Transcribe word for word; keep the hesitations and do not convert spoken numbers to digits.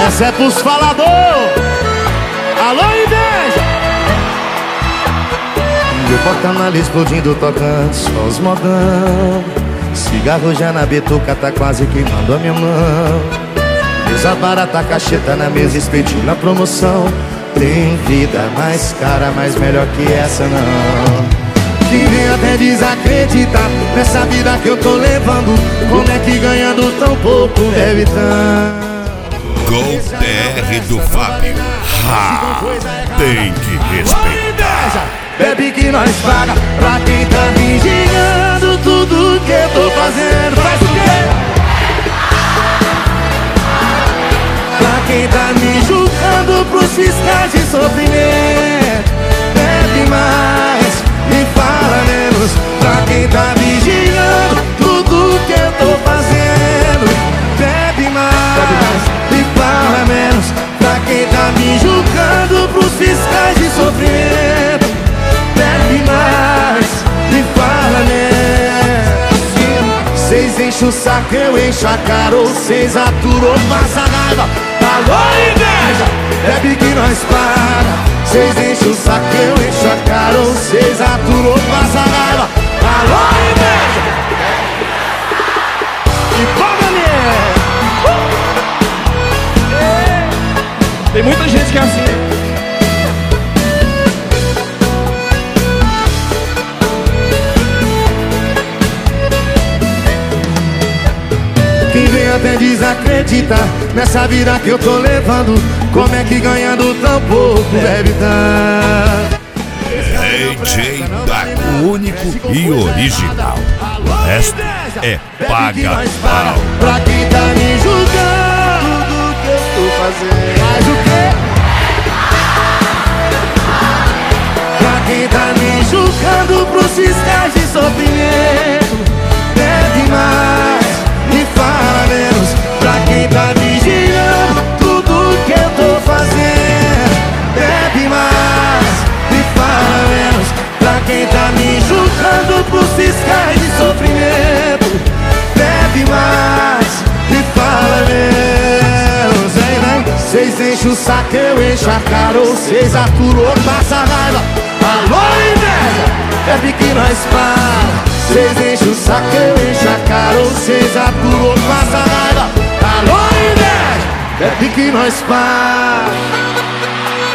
Essa é pros falador. Alô, inveja. Meu porta-malas explodindo, tocando só os modão. Cigarro já na bituca, tá quase queimando a minha mão. Mesa barata, cacheta na mesa, espetinho na promoção. Tem vida mais cara, mais melhor que essa não. Quem vem até desacreditar nessa vida que eu tô levando. Como é que ganhando tão pouco deve tanto? Gol T R do Fábio. Ah, tem que respeitar. Bebe que nós paga pra quem tá vigiando tudo que eu tô fazendo. Faz o quê? Pra quem tá me julgando pros fiscais de sofrimento. Bebe mais e fala menos. Pra quem tá vigiando tudo que eu tô fazendo. Bebe mais e fala menos. Pra quem tá me julgando pros fiscais de sofrimento. Bebe mais e fala menos. Cês enchem o saco, eu encho a cara. Ou cês aturou, passa raiva. Alô, inveja, bebe que nós paga. Cês enchem o saco, eu encho a cara. Ou cês aturou, passa raiva. Alô, inveja. E paga mesmo. Tem muita gente que é assim. Quem vem até desacreditar nessa vida que eu tô levando. Como é que ganhando tão pouco deve dar? D J Dago, único e original. O resto é paga pau. Pra quem tá me julgando tudo que eu tô fazendo. Faz o quê? Pra quem tá me julgando pros fiscais de sofrimento. Bebe mais e fala menos. Pra quem tá vigiando tudo que eu tô fazendo. Bebe mais e fala menos. Pra quem tá me julgando pros fiscais de sofrimento. Bebe mais e fala menos. Vem, vem. Cês enchem o saco, eu encho a cara. Ou cês aturou, passa raiva. Alô, inveja, bebe que nós para. Cês enchem o saco, eu encho a cara. Ou cês aturou, passa raiva. Alô, inveja, bebe que nós para.